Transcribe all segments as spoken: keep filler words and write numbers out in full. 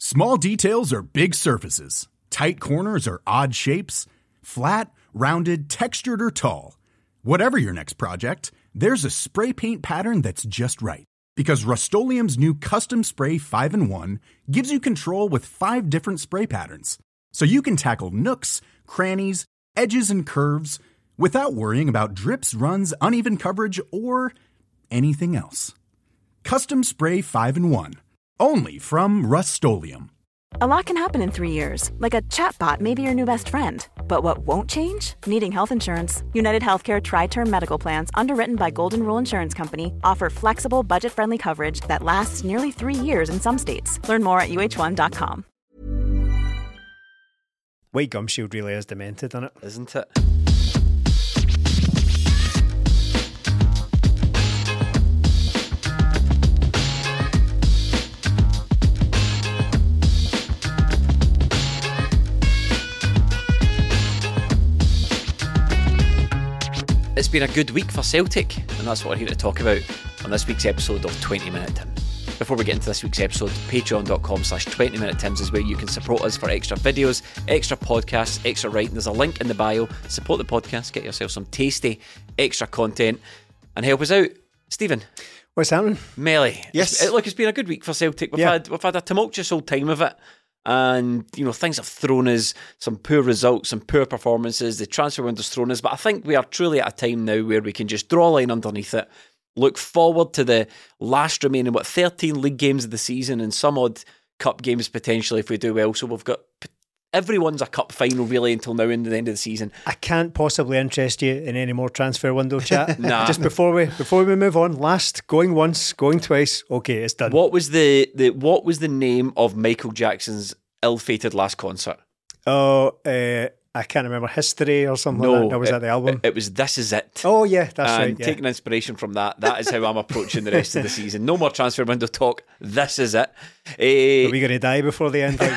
Small details are big surfaces. Tight corners are odd shapes. Flat, rounded, textured, or tall. Whatever your next project, there's a spray paint pattern that's just right. Because Rust-Oleum's new Custom Spray five in one gives you control with five different spray patterns. So you can tackle nooks, crannies, edges, and curves without worrying about drips, runs, uneven coverage, or anything else. Custom Spray five in one. Only from Rust-Oleum. A lot can happen in three years, like a chatbot may be your new best friend. But what won't change? Needing health insurance. United Healthcare Tri-Term Medical Plans, underwritten by Golden Rule Insurance Company, offer flexible, budget-friendly coverage that lasts nearly three years in some states. Learn more at U H one dot com. White Gum Shield really is demented, isn't it? Isn't it? It's been a good week for Celtic, and that's what we're here to talk about on this week's episode of twenty minute Tim. Before we get into this week's episode, patreon.com slash 20 minute Tims is where you can support us for extra videos, extra podcasts, extra writing. There's a link in the bio. Support the podcast, get yourself some tasty extra content, and help us out. Stephen. What's happening? Melly. Yes. It's, look, it's been a good week for Celtic. We've yeah. had we've had a tumultuous old time of it. And, you know, things have thrown us, some poor results, some poor performances. The transfer window's thrown us. But I think we are truly at a time now where we can just draw a line underneath it, look forward to the last remaining, what, thirteen league games of the season and some odd cup games potentially if we do well. So we've got... Everyone's a cup final really until now in the end of the season. I can't possibly interest you in any more transfer window chat. Nah. Just before we before we move on, last going once, going twice. Okay, it's done. What was the, the what was the name of Michael Jackson's ill-fated last concert? Oh, uh, I can't remember. History or something no, like that. Or was it, that the album? It, it was This Is It. Oh yeah, that's and right. Yeah. Taking inspiration from that, that is how I'm approaching the rest of the season. No more transfer window talk. This is it. Uh, Are we going to die before the end?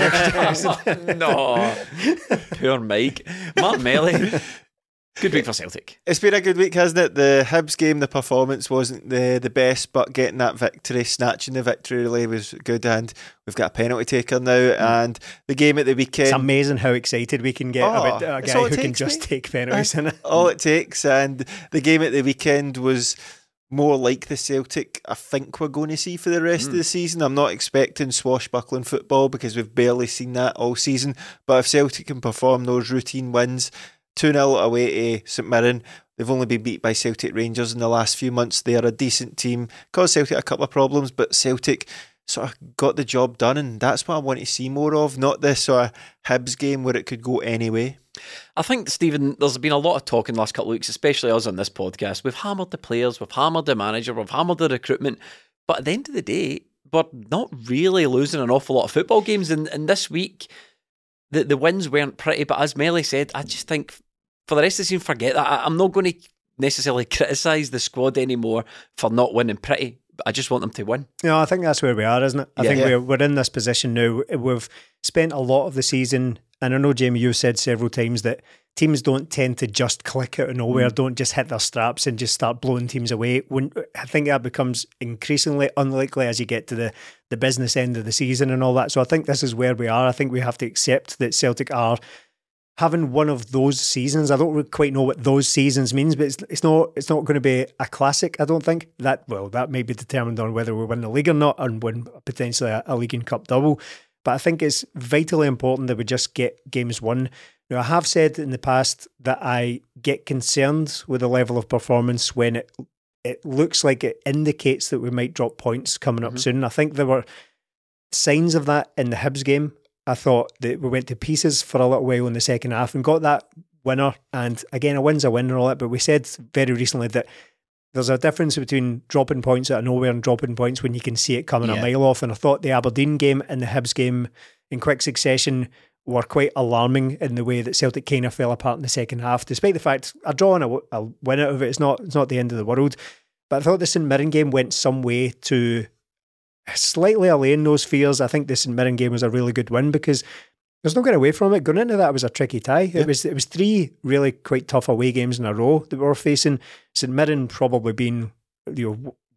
Like no, poor Mike. Mark Melly. Good week for Celtic. It's been a good week, hasn't it? The Hibs game, the performance wasn't the, the best, but getting that victory, snatching the victory really was good, and we've got a penalty taker now, mm. and the game at the weekend... It's amazing how excited we can get oh, about a guy who can just me. take penalties. That's all it takes, and the game at the weekend was more like the Celtic I think we're going to see for the rest mm. of the season. I'm not expecting swashbuckling football because we've barely seen that all season, but if Celtic can perform those routine wins... two nil away to St Mirren. They've only been beat by Celtic Rangers in the last few months. They are a decent team. Caused Celtic a couple of problems, but Celtic sort of got the job done, and that's what I want to see more of, not this sort of Hibs game where it could go any way. I think, Stephen, there's been a lot of talk in the last couple of weeks, especially us on this podcast. We've hammered the players, we've hammered the manager, we've hammered the recruitment, but at the end of the day, we're not really losing an awful lot of football games, and, and this week, the, the wins weren't pretty, but as Melly said, I just think... for the rest of the season, forget that. I'm not going to necessarily criticise the squad anymore for not winning pretty. I just want them to win. No, I think that's where we are, isn't it? I yeah. think yeah. we're, we're in this position now. We've spent a lot of the season, and I know, Jamie, you've said several times that teams don't tend to just click out of nowhere, mm. don't just hit their straps and just start blowing teams away. When I think that becomes increasingly unlikely as you get to the, the business end of the season and all that. So I think this is where we are. I think we have to accept that Celtic are having one of those seasons. I don't quite know what those seasons means, but it's it's not it's not going to be a classic, I don't think. That well, that may be determined on whether we win the league or not, and win potentially a, a league and cup double. But I think it's vitally important that we just get games won. Now, I have said in the past that I get concerned with the level of performance when it it looks like it indicates that we might drop points coming up mm-hmm. soon. I think there were signs of that in the Hibs game. I thought that we went to pieces for a little while in the second half and got that winner. And again, a win's a win and all that. But we said very recently that there's a difference between dropping points out of nowhere and dropping points when you can see it coming yeah. a mile off. And I thought the Aberdeen game and the Hibs game in quick succession were quite alarming in the way that Celtic kind of fell apart in the second half. Despite the fact a draw and a, a win out of it, it's not, it's not the end of the world. But I thought the St Mirren game went some way to slightly allaying those fears. I think the St Mirren game was a really good win because there's no getting away from it. Going into that, it was a tricky tie. Yeah. It was it was three really quite tough away games in a row that we were facing. St Mirren probably being, you know,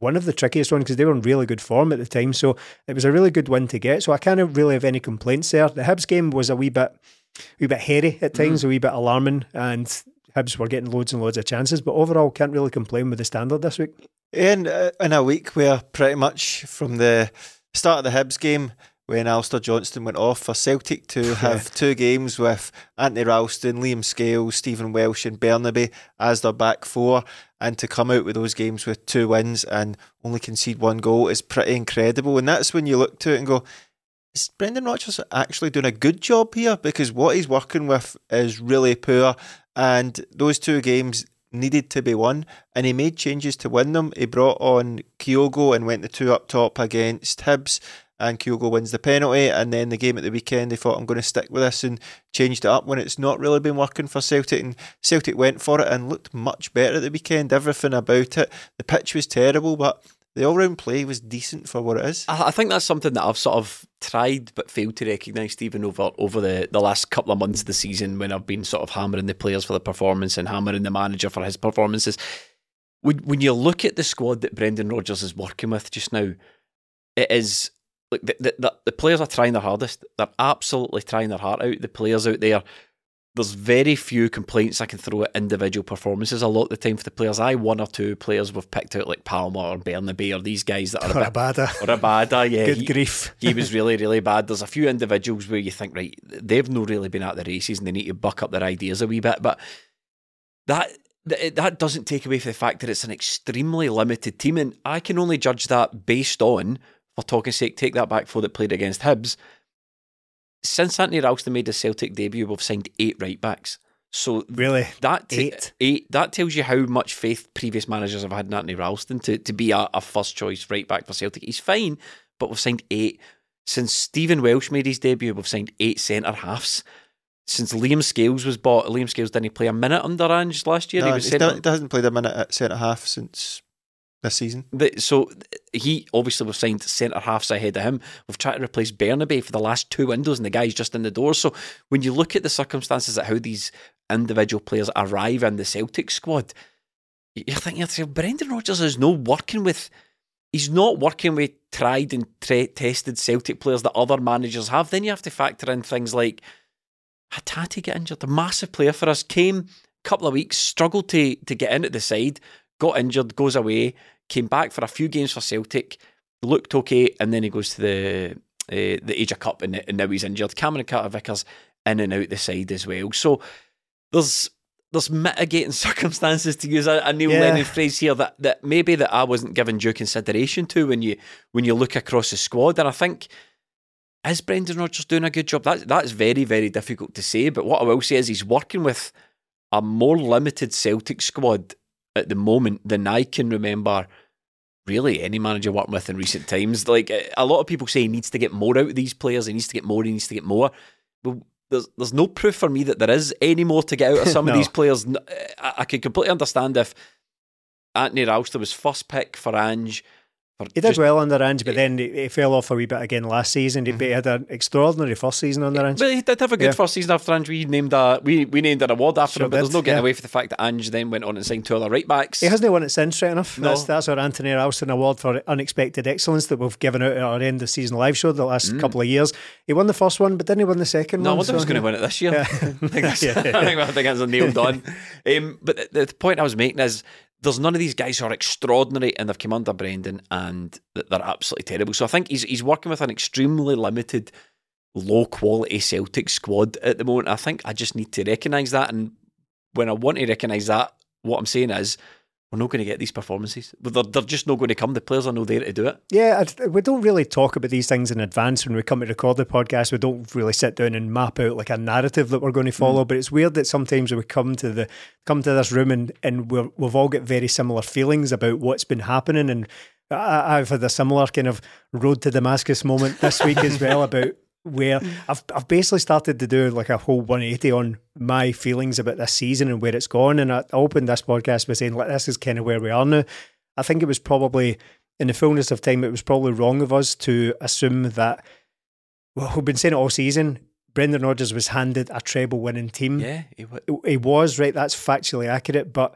one of the trickiest ones because they were in really good form at the time. So it was a really good win to get. So I can't really have any complaints there. The Hibs game was a wee bit, wee bit hairy at times, mm. a wee bit alarming, and Hibs were getting loads and loads of chances. But overall, can't really complain with the standard this week. And uh, in a week where pretty much from the start of the Hibs game, when Alistair Johnston went off, for Celtic to have yeah. two games with Anthony Ralston, Liam Scales, Stephen Welsh and Bernabe as their back four, and to come out with those games with two wins and only concede one goal is pretty incredible. And that's when you look to it and go, is Brendan Rodgers actually doing a good job here? Because what he's working with is really poor, and those two games needed to be won, and he made changes to win them. He brought on Kyogo and went the two up top against Hibs, and Kyogo wins the penalty. And then the game at the weekend, they thought, I'm going to stick with this, and changed it up when it's not really been working for Celtic, and Celtic went for it and looked much better at the weekend. Everything about it, the pitch was terrible, but the all-round play was decent for what it is. I think that's something that I've sort of tried but failed to recognise, Stephen, over over the, the last couple of months of the season, when I've been sort of hammering the players for the performance and hammering the manager for his performances. When, when you look at the squad that Brendan Rodgers is working with just now, it is like the, the, the, the players are trying their hardest. They're absolutely trying their heart out. The players out there, there's very few complaints I can throw at individual performances a lot of the time for the players. I one or two players we've picked out, like Palmer or Bernabe, or these guys that are or a bit, Abada. Or Abada, yeah. Good he, grief. He was really, really bad. There's a few individuals where you think, right, they've not really been at the races and they need to buck up their ideas a wee bit. But that that doesn't take away from the fact that it's an extremely limited team. And I can only judge that based on, for talking sake, take that back four that played against Hibs. Since Anthony Ralston made his Celtic debut, we've signed eight right backs. So really, that t- eight, eight that tells you how much faith previous managers have had in Anthony Ralston to, to be a, a first choice right back for Celtic. He's fine, but we've signed eight. Since Stephen Welsh made his debut, we've signed eight centre halves. Since Liam Scales was bought, Liam Scales didn't play a minute under Ange last year. No, he was he hasn't played a minute at centre half since this season. So he obviously, we've signed centre halves ahead of him. We've tried to replace Bernabe for the last two windows, and the guy's just in the door. So when you look at the circumstances at how these individual players arrive in the Celtic squad, you're thinking, Brendan Rodgers is not working with. He's not working with tried and tra- tested Celtic players that other managers have. Then you have to factor in things like Hatate get injured, a massive player for us, came a couple of weeks, struggled to to get into the side, got injured, goes away, came back for a few games for Celtic, looked okay, and then he goes to the uh, the Asia Cup, and, and now he's injured. Cameron Carter-Vickers in and out the side as well. So there's there's mitigating circumstances, to use a, a Neil yeah. Lennon phrase here, that, that maybe that I wasn't given due consideration to when you when you look across the squad. And I think, is Brendan Rodgers doing a good job? That that's very, very difficult to say. But what I will say is he's working with a more limited Celtic squad at the moment than I can remember really any manager working with in recent times. Like, a lot of people say he needs to get more out of these players, he needs to get more, he needs to get more. But there's there's no proof for me that there is any more to get out of some no. of these players. I, I can completely understand if Anthony Ralston was first pick for Ange. He did just, well under Ange, but then he, he fell off a wee bit again last season. He, mm-hmm. he had an extraordinary first season under Ange. But he did have a good yeah. first season after Ange. We named a we, we named an award after sure him, but did, there's no getting yeah. away from the fact that Ange then went on and signed two other right backs. He hasn't won it since, right enough. No. That's, that's our Anthony Ralston Award for unexpected excellence that we've given out at our end of season live show the last mm. couple of years. He won the first one, but didn't he win the second no, one? No, I wonder so, if he's going to win it this year. Yeah. I think that's, yeah. I think, I think that's nailed on. Um, but the, the point I was making is, there's none of these guys who are extraordinary and they've come under Brendan and they're absolutely terrible. So I think he's he's working with an extremely limited, low quality Celtic squad at the moment. I think I just need to recognise that, and when I want to recognise that, what I'm saying is, we're not going to get these performances. They're, they're just not going to come. The players are not there to do it. Yeah, we don't really talk about these things in advance when we come to record the podcast. We don't really sit down and map out like a narrative that we're going to follow. Mm. But it's weird that sometimes we come to the come to this room and, and we're, we've all got very similar feelings about what's been happening. And I, I've had a similar kind of road to Damascus moment this week as well, about where I've I've basically started to do like a whole one eighty on my feelings about this season and where it's gone. And I opened this podcast by saying, like, this is kind of where we are now. I think it was probably, in the fullness of time, it was probably wrong of us to assume that, well, we've been saying it all season, Brendan Rodgers was handed a treble winning team. Yeah, he, w- he was, right? That's factually accurate, but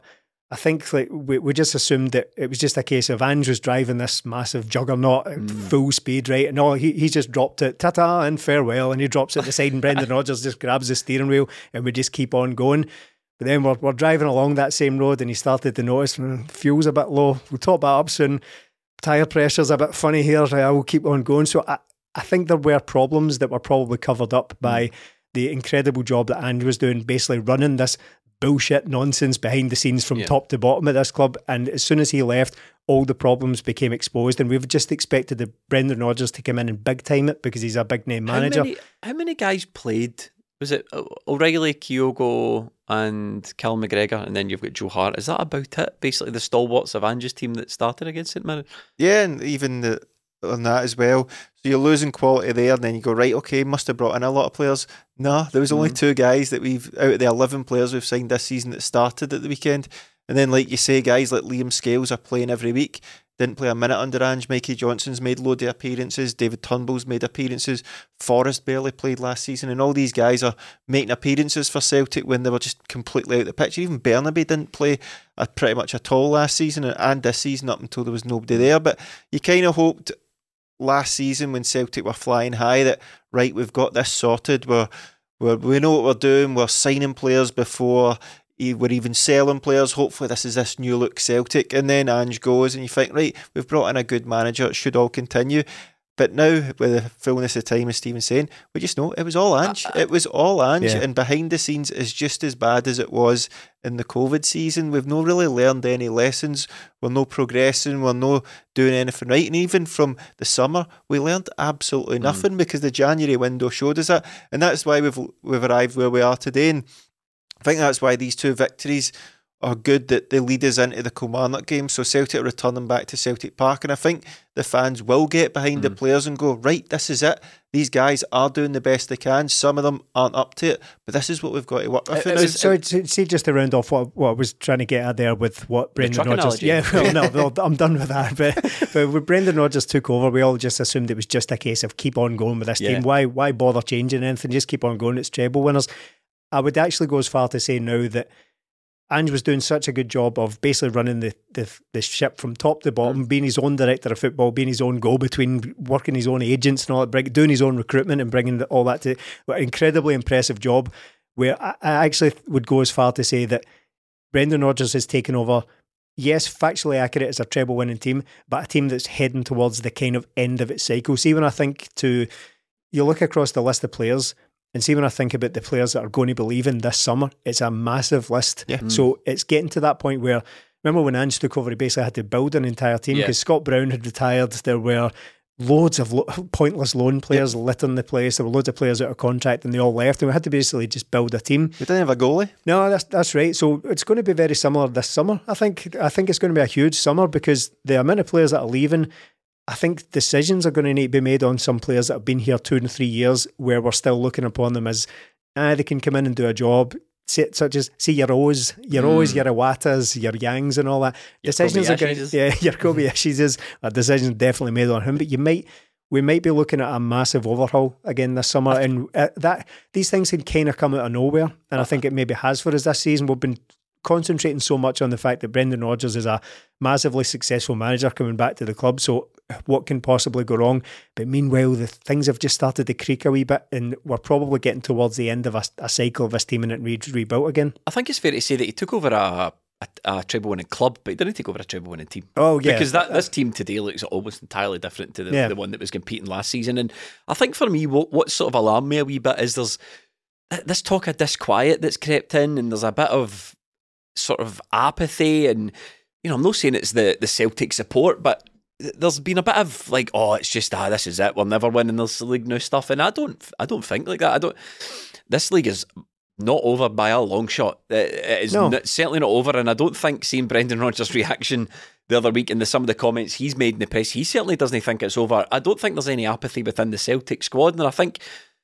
I think like we, we just assumed that it was just a case of Ange was driving this massive juggernaut at mm. full speed, right? And all he, he just dropped it, ta-ta and farewell, and he drops it at the side and Brendan Rodgers just grabs the steering wheel and we just keep on going. But then we're, we're driving along that same road and he started to notice mm, fuel's a bit low. We'll top that up soon. Tyre pressure's a bit funny here. I will keep on going. So I, I think there were problems that were probably covered up by the incredible job that Ange was doing, basically running this bullshit nonsense behind the scenes from yeah. top to bottom at this club. And as soon as he left, all the problems became exposed, and we've just expected the Brendan Rodgers to come in and big time it because he's a big name manager. How many, how many guys played? Was it O'Reilly, Kyogo and Cal McGregor, and then you've got Joe Hart? Is that about it? Basically the stalwarts of Ange's team that started against St Mirren? Yeah, and even the, on that as well. So you're losing quality there, and then you go, right, okay, must have brought in a lot of players. No, there was only mm. two guys that we've, out of the eleven players we've signed this season that started at the weekend. And then, like you say, guys like Liam Scales are playing every week. Didn't play a minute under Ange. Mikey Johnson's made loads of appearances. David Turnbull's made appearances. Forrest barely played last season. And all these guys are making appearances for Celtic when they were just completely out of the picture. Even Bernaby didn't play uh, pretty much at all last season and this season up until there was nobody there. But you kind of hoped last season when Celtic were flying high that, right, we've got this sorted. We're, we're, we know what we're doing. We're signing players before we're even selling players. Hopefully this is this new look Celtic. And then Ange goes and you think, right, we've brought in a good manager. It should all continue. But now, with the fullness of time, as Stephen's saying, we just know it was all Ange. It was all Ange. Yeah. And behind the scenes is just as bad as it was in the COVID season. We've not really learned any lessons. We're no progressing. We're no doing anything right. And even from the summer, we learned absolutely nothing mm. because the January window showed us that. And that's why we've we've arrived where we are today. And I think that's why these two victories are good, that they lead us into the Kilmarnock game. So Celtic are returning back to Celtic Park, and I think the fans will get behind mm. the players and go, right, this is it. These guys are doing the best they can. Some of them aren't up to it, but this is what we've got to work with. Uh, so, see, just to round off what, what I was trying to get at there with what Brendan Rodgers... Yeah, well, no, no, I'm done with that. But, but when Brendan Rodgers took over, we all just assumed it was just a case of keep on going with this yeah. team. Why, why bother changing anything? Just keep on going. It's treble winners. I would actually go as far to say now that Ange was doing such a good job of basically running the, the, the ship from top to bottom, being his own director of football, being his own go-between, working his own agents and all that, doing his own recruitment and bringing all that to an incredibly impressive job, where I, I actually would go as far to say that Brendan Rodgers has taken over, yes, factually accurate as a treble-winning team, but a team that's heading towards the kind of end of its cycle. See, when I think to, you look across the list of players, and see, when I think about the players that are going to be leaving this summer, it's a massive list. Yeah. Mm. So it's getting to that point where, remember when Ange took over, he basically had to build an entire team because yeah. Scott Brown had retired. There were loads of lo- pointless loan players yep. littering the place. There were loads of players out of contract and they all left, and we had to basically just build a team. We didn't have a goalie. No, that's that's right. So it's going to be very similar this summer. I think I think it's going to be a huge summer because the amount of players that are leaving, I think decisions are going to need to be made on some players that have been here two and three years where we're still looking upon them as, ah, they can come in and do a job, such as, see, your O's, your mm. O's, your Iwatas, your Yangs and all that. Your decisions are going to, yeah, your Kobayashis is a decision definitely made on him, but you might, we might be looking at a massive overhaul again this summer, and uh, that these things can kind of come out of nowhere, and I think it maybe has for us this season. We've been concentrating so much on the fact that Brendan Rodgers is a massively successful manager coming back to the club, so what can possibly go wrong? But meanwhile, the things have just started to creak a wee bit, and we're probably getting towards the end of a, a cycle of this team and it re- rebuilt again. I think it's fair to say that he took over a, a, a treble-winning club, but he didn't take over a treble-winning team. Oh, yeah. Because that, this team today looks almost entirely different to the, yeah. the one that was competing last season. And I think for me, what, what sort of alarmed me a wee bit is there's this talk of disquiet that's crept in, and there's a bit of sort of apathy, and you know, I'm not saying it's the, the Celtic support, but there's been a bit of like, oh, it's just ah, this is it, we're never winning this league now stuff, and I don't, I don't think like that. I don't. This league is not over by a long shot. It, it is no. not, certainly not over, and I don't think seeing Brendan Rodgers' reaction the other week and the some of the comments he's made in the press, he certainly doesn't think it's over. I don't think there's any apathy within the Celtic squad, and I think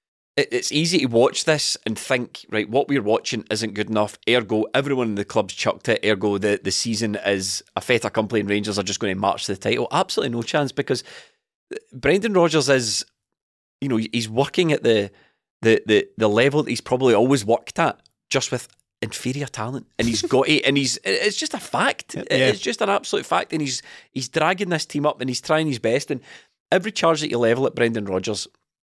it's easy to watch this and think, right, what we're watching isn't good enough, ergo everyone in the club's chucked it, ergo the, the season is a fait accompli and Rangers are just going to march to the title. Absolutely no chance, because Brendan Rodgers is, you know, he's working at the the the, the level that he's probably always worked at, just with inferior talent, and he's got it, and he's it's just a fact. Yeah. It's just an absolute fact, and he's he's dragging this team up, and he's trying his best. And every charge that you level at Brendan Rodgers,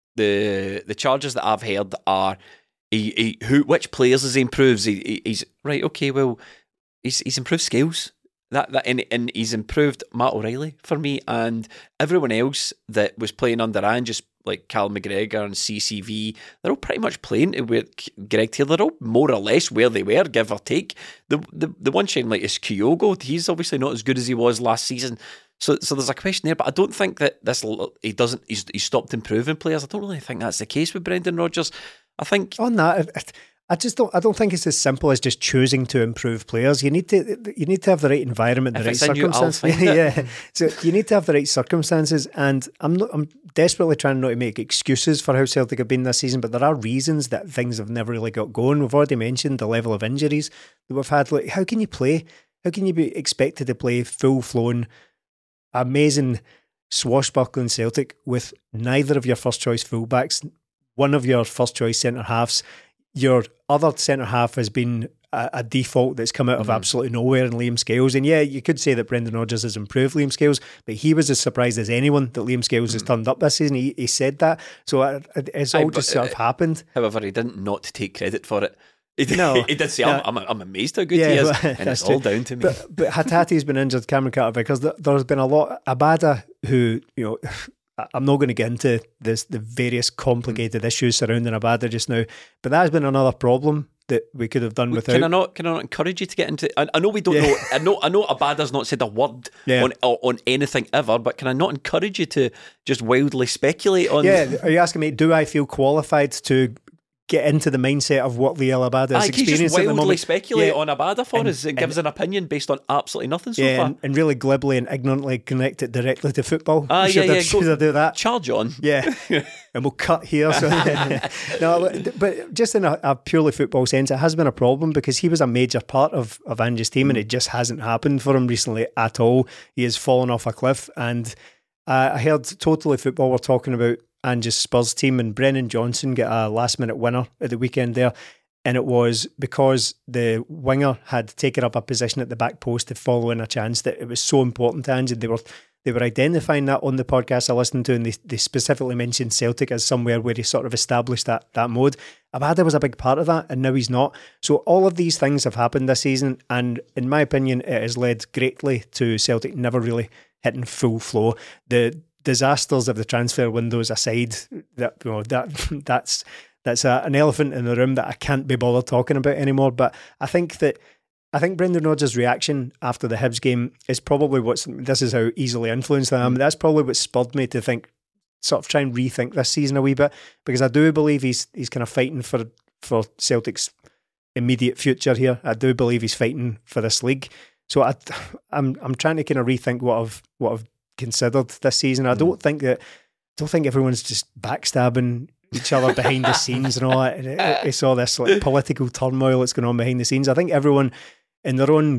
the the charges that I've heard are he, he who which players has he improves. He, he, he's right, okay, well, he's he's improved skills. That that and, and he's improved Matt O'Reilly for me, and everyone else that was playing under Ange, like Cal McGregor and C C V, they're all pretty much playing with Greg Taylor. They're all more or less where they were, give or take. The the the one shining light is Kyogo. He's obviously not as good as he was last season. So so there's a question there, but I don't think that this he doesn't he's, he's stopped improving players. I don't really think that's the case with Brendan Rodgers. I think on that, I just don't. I don't think it's as simple as just choosing to improve players. You need to. You need to have the right environment, the if right it's in you, I'll circumstances. find it. Yeah. So you need to have the right circumstances. And I'm not. I'm desperately trying not to make excuses for how Celtic have been this season, but there are reasons that things have never really got going. We've already mentioned the level of injuries that we've had. Like, how can you play? How can you be expected to play full flown, amazing, swashbuckling Celtic with neither of your first choice fullbacks, one of your first choice centre halves? Your other centre half has been a, a default that's come out of mm. absolutely nowhere in Liam Scales. And yeah, you could say that Brendan Rodgers has improved Liam Scales, but he was as surprised as anyone that Liam Scales mm. has turned up this season. He, he said that. So it, it's all I, just sort of uh, happened. However, he didn't not take credit for it. He did, no, he did say, no. I'm, I'm, I'm amazed how good yeah, he is. Well, and it's true. all down to me. But, but Hatati's been injured, Cameron Carter, because there, there's been a lot. Abada, who, you know, I'm not going to get into this the various complicated mm. issues surrounding Abada just now, but that has been another problem that we could have done without. Can I not? Can I not encourage you to get into? I, I know we don't yeah. know. I know. I know. Abada's not said a word yeah. on on anything ever, but can I not encourage you to just wildly speculate on? Yeah. Are you asking me? Do I feel qualified to get into the mindset of what Liel Abada is experiencing just at the moment? wildly speculate yeah. on Abada for and, us and, and give us an opinion based on absolutely nothing so yeah, far. And, and really glibly and ignorantly connect it directly to football. Ah, should yeah, I, yeah. Should Go, I do that? Charge on. Yeah. And we'll cut here. So no, but just in a, a purely football sense, it has been a problem because he was a major part of, of Ange's team and it just hasn't happened for him recently at all. He has fallen off a cliff. And uh, I heard Totally Football were talking about Ange's Spurs team, and Brennan Johnson got a last minute winner at the weekend there, and it was because the winger had taken up a position at the back post to follow in a chance that it was so important to Ange, and they were they were identifying that on the podcast I listened to, and they, they specifically mentioned Celtic as somewhere where he sort of established that that mode. Abada was a big part of that, and now he's not. So all of these things have happened this season, and in my opinion it has led greatly to Celtic never really hitting full flow. The disasters of the transfer windows aside, that you know that that's that's a, an elephant in the room that I can't be bothered talking about anymore. But I think that I think Brendan Rodgers' reaction after the Hibs game is probably what's this is how easily influenced I am. Mm. That's probably what spurred me to think, sort of try and rethink this season a wee bit, because I do believe he's he's kind of fighting for for Celtic's immediate future here. I do believe he's fighting for this league. So I I'm I'm trying to kind of rethink what I've what I've considered this season. I don't think that don't think everyone's just backstabbing each other behind the scenes and all that. And it, it, it's all this like political turmoil that's going on behind the scenes. I think everyone in their own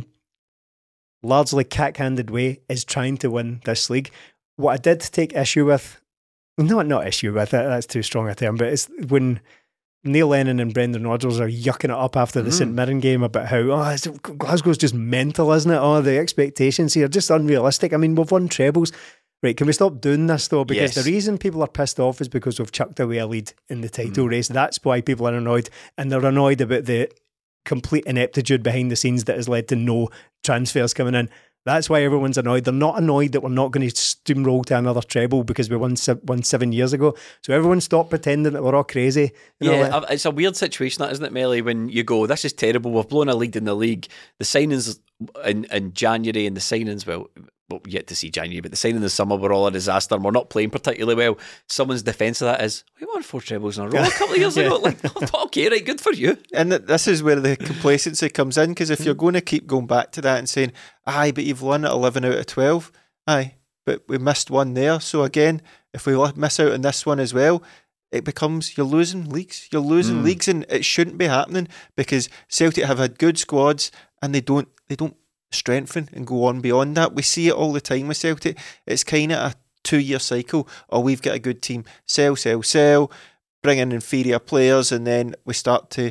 largely cack-handed way is trying to win this league. What I did take issue with, not not issue with it, that's too strong a term, but it's when Neil Lennon and Brendan Rodgers are yucking it up after the mm. St Mirren game about how oh, Glasgow's just mental, isn't it? Oh, the expectations here are just unrealistic. I mean, we've won trebles. Right, can we stop doing this though? Because yes. the reason people are pissed off is because we've chucked away a lead in the title mm. race. That's why people are annoyed, and they're annoyed about the complete ineptitude behind the scenes that has led to no transfers coming in. That's why everyone's annoyed. They're not annoyed that we're not going to steamroll to another treble because we won, won seven years ago. So everyone stop pretending that we're all crazy. You yeah, know, like, it's a weird situation, that isn't it, Melly? When you go, this is terrible. We've blown a lead in the league. The signings in, in January and the signings, well, well, yet to see January, but the signing in the summer were all a disaster and we're not playing particularly well. Someone's defence of that is, we won four trebles in a row a couple of years yeah. ago. Like, okay, right, good for you. And this is where the complacency comes in, because if you're going to keep going back to that and saying, aye, but you've won at eleven out of twelve, aye, but we missed one there. So again, if we miss out on this one as well, it becomes, you're losing leagues. You're losing mm. leagues, and it shouldn't be happening, because Celtic have had good squads and they don't they don't strengthen and go on beyond that. We see it all the time with Celtic. It's kind of a two-year cycle. Oh, we've got a good team. Sell, sell, sell. Bring in inferior players, and then we start to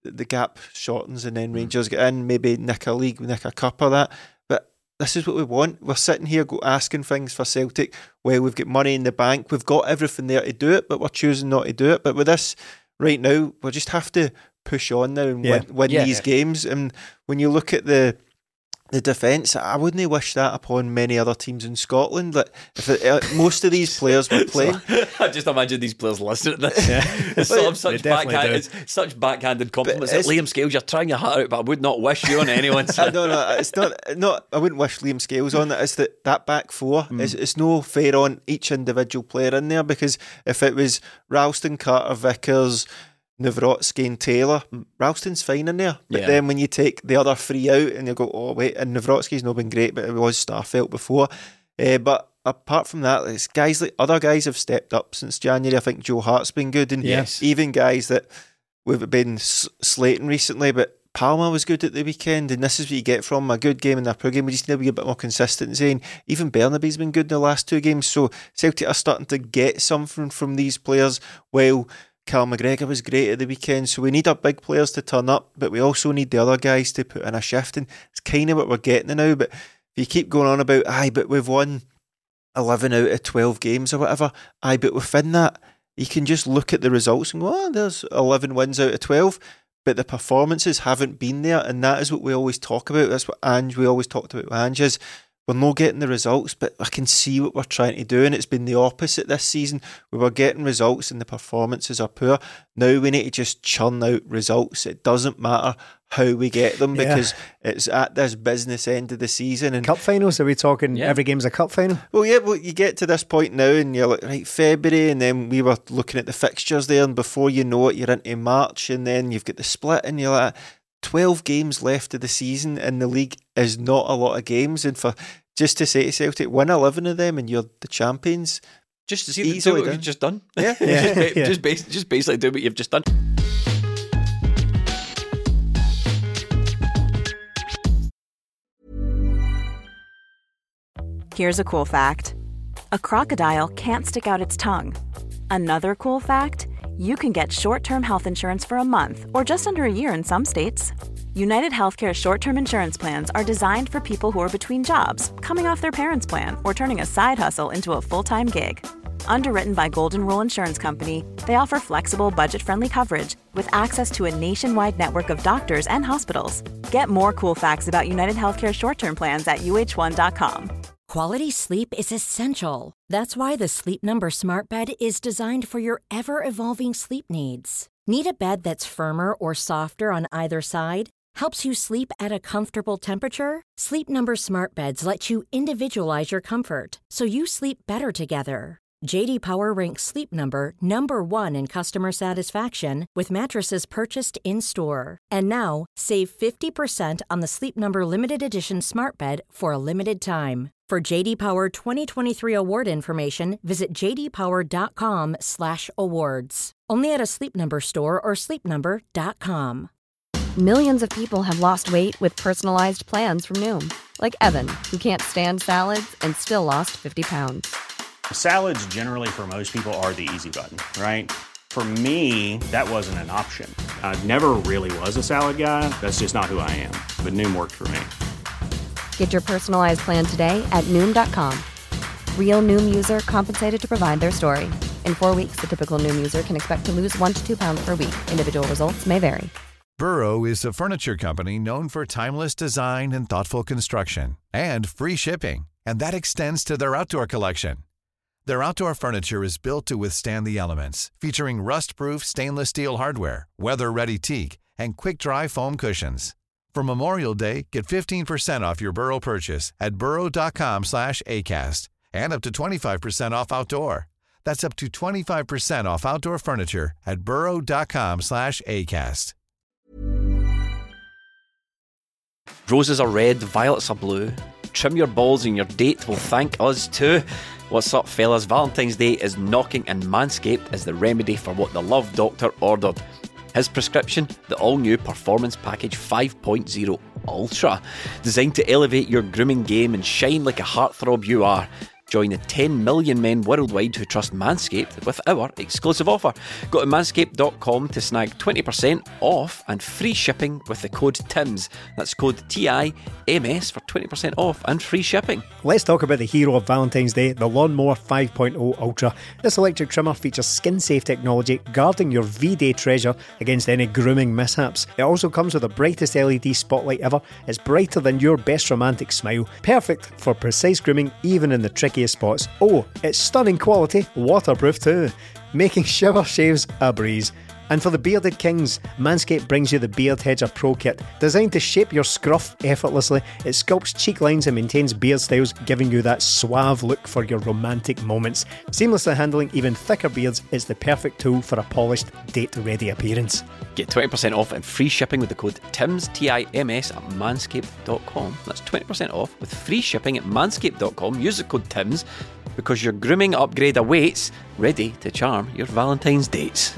the gap shortens and then Rangers get in, maybe nick a league, nick a cup or that. But this is what we want. We're sitting here go asking things for Celtic. Well, we've got money in the bank. We've got everything there to do it, but we're choosing not to do it. But with this right now, we just have to push on now and yeah. win, win yeah. these games. And when you look at the the defence, I wouldn't wish that upon many other teams in Scotland. Like if it, uh, most of these players were playing, so, I just imagine these players listening to this. Yeah. It's, sort of such backhand, it's such backhanded compliments. That Liam Scales, you're trying your heart out, but I would not wish you on anyone. no, no, it's not. Not. I wouldn't wish Liam Scales on it. It's that that back four. Mm. It's, it's no fair on each individual player in there, because if it was Ralston, Carter, Vickers, Nawrocki and Taylor, Ralston's fine in there. But yeah. then when you take the other three out and you go, oh wait, and Nawrocki's not been great, but it was Starfelt before. Uh, but apart from that, it's guys like other guys have stepped up since January. I think Joe Hart's been good, and yes. even guys that we've been slating recently. But Palma was good at the weekend, and this is what you get from a good game and a poor game. We just need to be a bit more consistency. And even Bernaby's been good in the last two games. So Celtic are starting to get something from these players. Well, Cal McGregor was great at the weekend, so we need our big players to turn up, but we also need the other guys to put in a shift, and it's kind of what we're getting now. But if you keep going on about, aye, but we've won eleven out of twelve games or whatever, aye, but within that, you can just look at the results and go, oh, there's eleven wins out of twelve, but the performances haven't been there, and that is what we always talk about. That's what Ange, we always talked about with Ange, is we're not getting the results, but I can see what we're trying to do, and it's been the opposite this season. We were getting results and the performances are poor. Now we need to just churn out results. It doesn't matter how we get them, because yeah. it's at this business end of the season. And cup finals, are we talking yeah. every game's a cup final? Well, yeah, well, you get to this point now and you're like, right, February, and then we were looking at the fixtures there, and before you know it, you're into March, and then you've got the split, and you're like, twelve games left of the season in the league is not a lot of games, and for just to say to Celtic, win eleven of them and you're the champions, just to see do what done. You've just done. Yeah, yeah. just, yeah. Just, bas- just basically do what you've just done. Here's a cool fact: a crocodile can't stick out its tongue. Another cool fact: you can get short-term health insurance for a month or just under a year in some states. United Healthcare short-term insurance plans are designed for people who are between jobs, coming off their parents' plan, or turning a side hustle into a full-time gig. Underwritten by Golden Rule Insurance Company, they offer flexible, budget-friendly coverage with access to a nationwide network of doctors and hospitals. Get more cool facts about United Healthcare short-term plans at U H one dot com. Quality sleep is essential. That's why the Sleep Number Smart Bed is designed for your ever-evolving sleep needs. Need a bed that's firmer or softer on either side? Helps you sleep at a comfortable temperature? Sleep Number Smart Beds let you individualize your comfort, so you sleep better together. J D Power ranks Sleep Number number one in customer satisfaction with mattresses purchased in-store. And now, save fifty percent on the Sleep Number Limited Edition Smart Bed for a limited time. For J D Power twenty twenty-three award information, visit j d power dot com slash awards. Only at a Sleep Number store or sleep number dot com. Millions of people have lost weight with personalized plans from Noom. Like Evan, who can't stand salads and still lost fifty pounds. Salads generally for most people are the easy button, right? For me, that wasn't an option. I never really was a salad guy. That's just not who I am. But Noom worked for me. Get your personalized plan today at Noom dot com. Real Noom user compensated to provide their story. In four weeks, the typical Noom user can expect to lose one to two pounds per week. Individual results may vary. Burrow is a furniture company known for timeless design and thoughtful construction, and free shipping, and that extends to their outdoor collection. Their outdoor furniture is built to withstand the elements, featuring rust-proof stainless steel hardware, weather-ready teak, and quick-dry foam cushions. For Memorial Day, get fifteen percent off your Burrow purchase at burrow dot com slash acast, and up to twenty-five percent off outdoor. That's up to twenty-five percent off outdoor furniture at burrow dot com slash acast. Roses are red, violets are blue. Trim your balls and your date will thank us too. What's up, fellas? Valentine's Day is knocking, and Manscaped is the remedy for what the Love Doctor ordered. His prescription, the all-new Performance Package five point oh Ultra, designed to elevate your grooming game and shine like a heartthrob you are. Join the ten million men worldwide who trust Manscaped with our exclusive offer. Go to manscaped dot com to snag twenty percent off and free shipping with the code TIMS. That's code T I M S for twenty percent off and free shipping. Let's talk about the hero of Valentine's Day, the Lawnmower five point oh Ultra. This electric trimmer features skin-safe technology, guarding your V-Day treasure against any grooming mishaps. It also comes with the brightest L E D spotlight ever. It's brighter than your best romantic smile. Perfect for precise grooming, even in the trickiest spots. Oh, it's stunning quality, waterproof too, making shower shaves a breeze. And for the bearded kings, Manscaped brings you the Beard Hedger Pro Kit. Designed to shape your scruff effortlessly, it sculpts cheek lines and maintains beard styles, giving you that suave look for your romantic moments. Seamlessly handling even thicker beards, it's the perfect tool for a polished, date-ready appearance. Get twenty percent off and free shipping with the code TIMS, T I M S, at manscaped dot com. That's twenty percent off with free shipping at manscaped dot com. Use the code TIMS because your grooming upgrade awaits, ready to charm your Valentine's dates.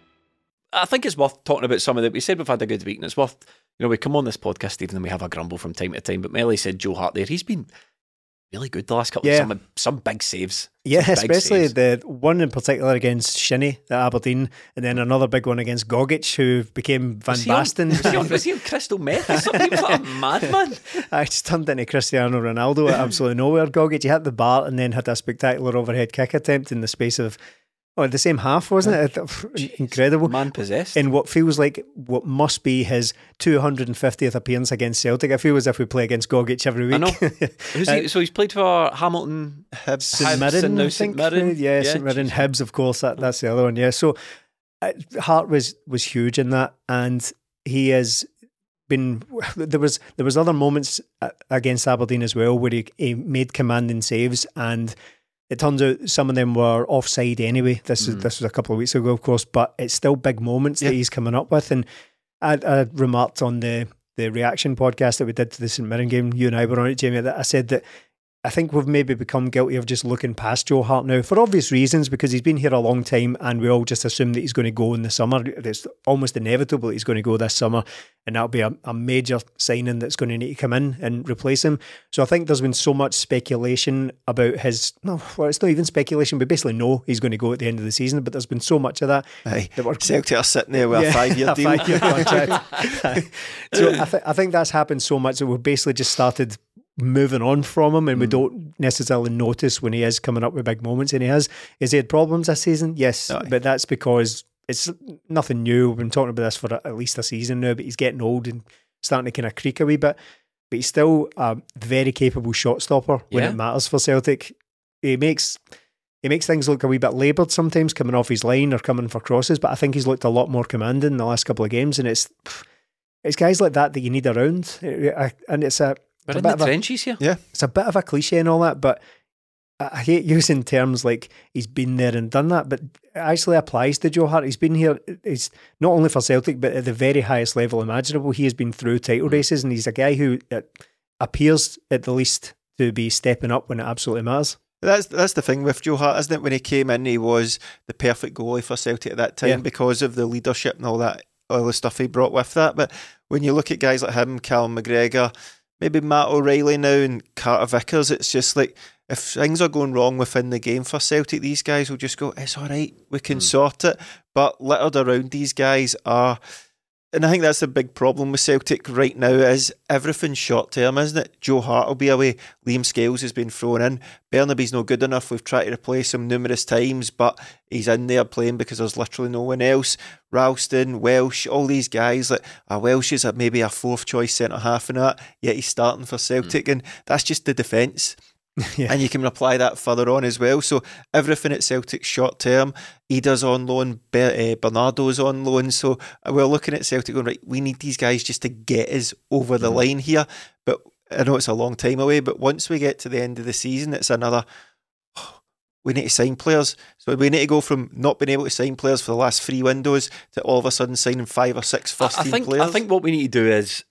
I think it's worth talking about some of it. We said we've had a good week, and it's worth, you know, we come on this podcast even though we have a grumble from time to time, but Melly said Joe Hart there, he's been really good the last couple yeah. of some, some big saves. Yeah, some big especially saves. the one in particular against Shinnie at Aberdeen, and then another big one against Gogic, who became Van Was he on- Basten. Was he on, was he on crystal meth or something? He was like a madman. I just turned into Cristiano Ronaldo at absolutely nowhere. Gogic, he hit the bar and then had a spectacular overhead kick attempt in the space of Oh, the same half, wasn't it? Jeez. Incredible. Man possessed. In what feels like what must be his two hundred fiftieth appearance against Celtic. I feel as if we play against Gogic every week. I know. Who's he? So he's played for Hamilton, Hibs, St Mirren, now I St think. Mirren. Yeah, Yeah, St Mirren. geez. Hibs, of course. That, that's the other one. Yeah. So uh, Hart was was huge in that, and he has been. There was there was other moments against Aberdeen as well where he, he made commanding saves, and it turns out some of them were offside anyway. This is Mm. this was a couple of weeks ago, of course, but it's still big moments Yeah. that he's coming up with. And I, I remarked on the the reaction podcast that we did to the St Mirren game. You and I were on it, Jamie. That I said that I think we've maybe become guilty of just looking past Joe Hart now for obvious reasons, because he's been here a long time, and we all just assume that he's going to go in the summer. It's almost inevitable that he's going to go this summer, and that'll be a, a major signing that's going to need to come in and replace him. So I think there's been so much speculation about his. No, well, it's not even speculation. We basically know he's going to go at the end of the season, but there's been so much of that. Aye. that we're, Celtic are sitting there with Yeah, a five-year a deal. five-year contract. So I, th- I think that's happened so much that we've basically just started moving on from him, and we don't necessarily notice when he is coming up with big moments, and he has. Has he had problems this season? Yes, Aye. but that's because it's nothing new. We've been talking about this for at least a season now, but he's getting old and starting to kind of creak a wee bit. But he's still a very capable shot stopper when Yeah. it matters for Celtic. He makes he makes things look a wee bit laboured sometimes coming off his line or coming for crosses, but I think he's looked a lot more commanding the last couple of games, and it's it's guys like that that you need around. I- and it's a We're it's a in bit the of a- trenches here. Yeah. it's a bit of a cliche and all that, but I I hate using terms like he's been there and done that, but it actually applies to Joe Hart. He's been here, he's not only for Celtic, but at the very highest level imaginable. He has been through title races, and he's a guy who uh, appears at the least to be stepping up when it absolutely matters. That's that's the thing with Joe Hart, isn't it? When he came in, he was the perfect goalie for Celtic at that time Yeah. because of the leadership and all that, all the stuff he brought with that. But when you look at guys like him, Callum McGregor, maybe Matt O'Reilly now, and Carter Vickers, it's just like if things are going wrong within the game for Celtic, these guys will just go, "It's all right, we can sort it." But littered around these guys are. And I think that's the big problem with Celtic right now is everything's short term, isn't it? Joe Hart will be away. Liam Scales has been thrown in. Bernaby's not good enough. We've tried to replace him numerous times, but he's in there playing because there's literally no one else. Ralston, Welsh, all these guys. Like uh, Welsh is a, maybe a fourth choice centre half and that, yet he's starting for Celtic, mm. and that's just the defence. Yeah. And you can apply that further on as well. So everything at Celtic's short term. Ida's on loan, Ber- uh, Bernardo's on loan. So we're looking at Celtic going, right, we need these guys just to get us over the mm. line here. But I know it's a long time away, but once we get to the end of the season, it's another, oh, we need to sign players. So we need to go from not being able to sign players for the last three windows to all of a sudden signing five or six first I, I team think, players. I think what we need to do is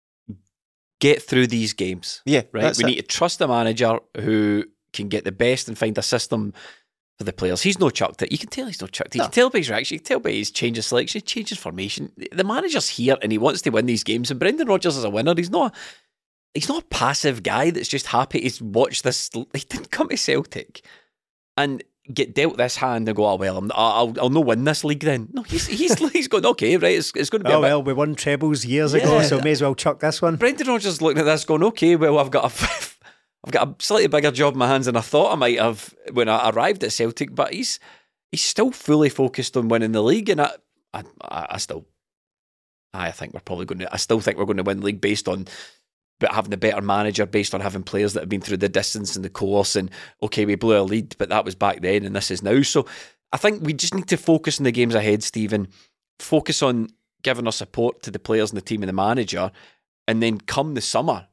get through these games. Yeah, right. We it. need to trust the manager who can get the best and find a system for the players. He's no chucked it. You can tell he's no chucked it. You No. can tell by his reaction. You can tell by his change of selection, change of formation. The manager's here and he wants to win these games. And Brendan Rodgers is a winner. He's not. he's not a passive guy that's just happy to watch this. He didn't come to Celtic and get dealt this hand and go, oh well, I'm, I'll I'll no win this league then. No, he's he's he's going, okay, right, it's, it's going to be oh a bit... well, we won trebles years Yeah. ago, so may as well chuck this one. Brendan Rodgers looking at this going, okay, well, I've got a I've got a slightly bigger job in my hands than I thought I might have when I arrived at Celtic, but he's he's still fully focused on winning the league, and I I, I still I think we're probably going to I still think we're going to win the league based on but having a better manager, based on having players that have been through the distance and the course, and okay, we blew a lead, but that was back then and this is now. So I think we just need to focus on the games ahead, Stephen. Focus on giving our support to the players and the team and the manager, and then come the summer,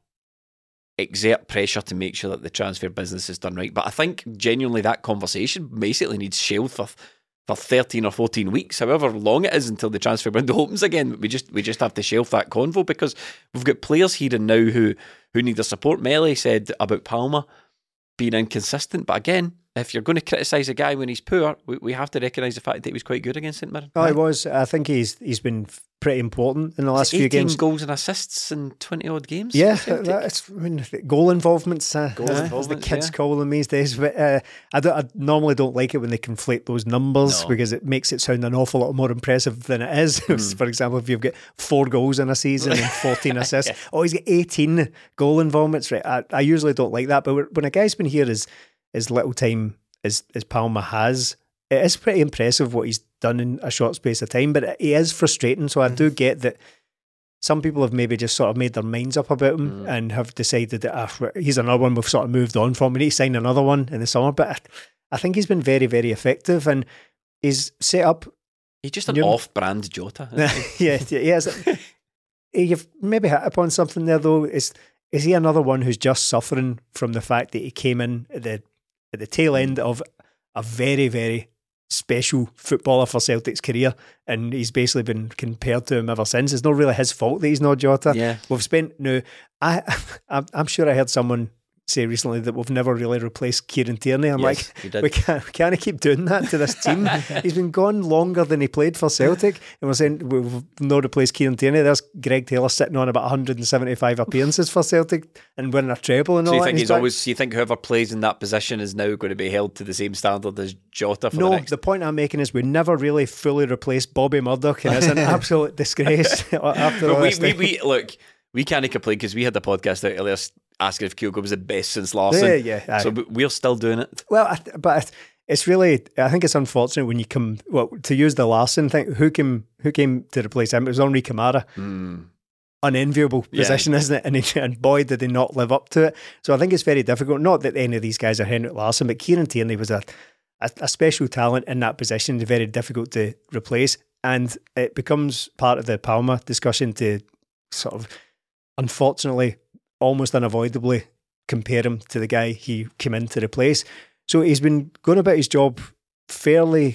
exert pressure to make sure that the transfer business is done right. But I think genuinely that conversation basically needs shelved for for thirteen or fourteen weeks, however long it is until the transfer window opens again. We just we just have to shelf that convo because we've got players here and now who who need the support. Melly said about Palma being inconsistent, but again, if you're going to criticise a guy when he's poor, we, we have to recognise the fact that he was quite good against Saint Mirren. Oh, he was. I think he's he's been pretty important in the last few eighteen games. goals and assists in twenty odd games. Yeah, that's I mean, goal involvements. Uh, Goal uh, as the involvements, kids yeah. call them these days. But uh, I, don't, I normally don't like it when they conflate those numbers No. because it makes it sound an awful lot more impressive than it is. Mm. For example, if you've got four goals in a season and fourteen assists, yeah. oh, he's got eighteen goal involvements. Right, I, I usually don't like that. But when a guy's been here as as little time as as Palma has, it is pretty impressive what he's done in a short space of time, but it is frustrating. So I do get that some people have maybe just sort of made their minds up about him mm. and have decided that ah, he's another one we've sort of moved on from. We need to sign another one in the summer. But I, I think he's been very, very effective, and he's set up. He's just an off-brand Jota. yeah, yeah, he is. You've maybe hit upon something there, though. Is is he another one who's just suffering from the fact that he came in at the at the tail end of a very, very special footballer for Celtic's career, and he's basically been compared to him ever since? It's not really his fault that he's not Jota. Yeah. We've spent no. I, I'm, I'm sure I heard someone say recently that we've never really replaced Kieran Tierney. I'm Yes, like, we can't, we can't keep doing that to this team. He's been gone longer than he played for Celtic, and we're saying we've not replaced Kieran Tierney. There's Greg Taylor sitting on about one hundred seventy-five appearances for Celtic and winning a treble and so all you that. think and he's back. always? You think whoever plays in that position is now going to be held to the same standard as Jota for no, the next? the point I'm making is we never really fully replaced Bobby Murdoch, and it's an absolute disgrace. After all we, this we, time. we look, we can't complain because we had the podcast out earlier asking if Kyogo was the best since Larson. Yeah, yeah, aye. So we're still doing it. Well, I, but it's really, I think it's unfortunate when you come, well, to use the Larson thing, who came who came to replace him? It was Henri Camara. Mm. Unenviable position, yeah. isn't it? And, he, and boy, did they not live up to it. So I think it's very difficult. Not that any of these guys are Henrik Larsson, but Kieran Tierney was a, a, a special talent in that position, very difficult to replace. And it becomes part of the Palma discussion to sort of, unfortunately, almost unavoidably compare him to the guy he came in to replace. So he's been going about his job fairly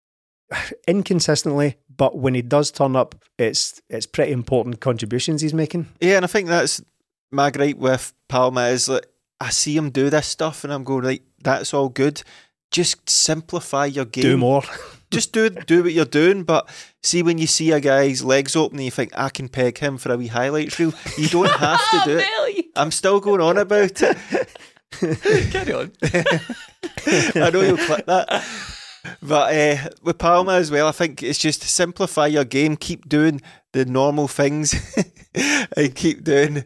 inconsistently, but when he does turn up, it's it's pretty important contributions he's making. Yeah, and I think that's my gripe with Palma is that I see him do this stuff and I'm going, right, that's all good. Just simplify your game. Do more. Just do do what you're doing, but see when you see a guy's legs open and you think, I can peg him for a wee highlights reel, you don't have to do it. I'm still going on about it. Carry on. I know you'll clip that. But uh, with Palma as well, I think it's just to simplify your game, keep doing the normal things and keep doing...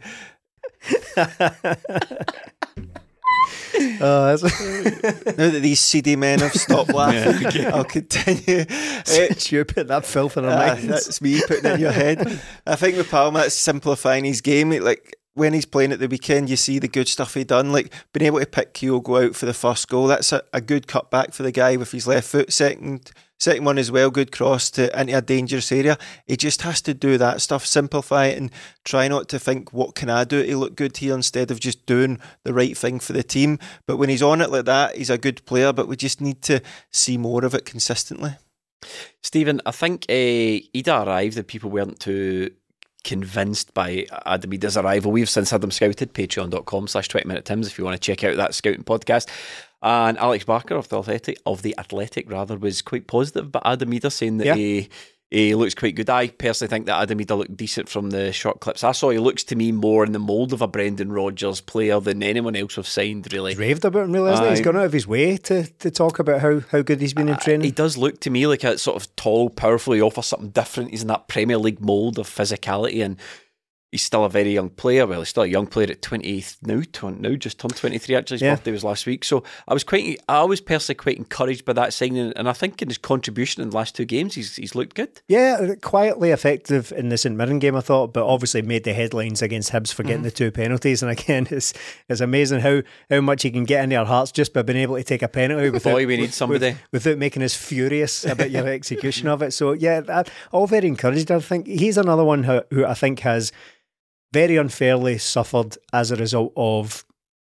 Uh, now that these seedy men have stopped laughing, yeah, okay. I'll continue. It's you put that filth in our uh, minds. That's me putting it in your head. I think with Palma, it's simplifying his game. Like when he's playing at the weekend, you see the good stuff he done. Like being able to pick Kyogo out for the first goal. That's a, a good cutback for the guy with his left foot. Second, second one as well, good cross to into a dangerous area. He just has to do that stuff, simplify it, and try not to think, what can I do to look good here, instead of just doing the right thing for the team. But when he's on it like that, he's a good player, but we just need to see more of it consistently. Stephen, I think uh, Ida arrived and people weren't too convinced by Adam Ida's arrival. We've since had him scouted, patreon.com slash 20 minute Tims if you want to check out that scouting podcast. And Alex Barker of the Athletic, of the Athletic rather, was quite positive about Adam Ida, saying that yeah. he He looks quite good. I personally think that Adam Idah looked decent from the short clips I saw. He looks to me more in the mould of a Brendan Rodgers player than anyone else we've signed, really. He's raved about him, really, hasn't he? He's gone out of his way to, to talk about how, how good he's been in training. Uh, he does look to me like a sort of tall, powerful. He offers something different. He's in that Premier League mould of physicality, and he's still a very young player. Well, he's still a young player at twenty now. Now just turned twenty-three. Actually, his yeah. birthday was last week. So I was quite, I was personally quite encouraged by that signing, and I think in his contribution in the last two games, he's he's looked good. Yeah, quietly effective in the St Mirren game, I thought, but obviously made the headlines against Hibs for getting mm-hmm. the two penalties. And again, it's it's amazing how how much he can get into our hearts just by being able to take a penalty without, Boy, we need somebody with, without making us furious about your execution of it. So yeah, that, all very encouraged. I think he's another one who, who I think has very unfairly suffered as a result of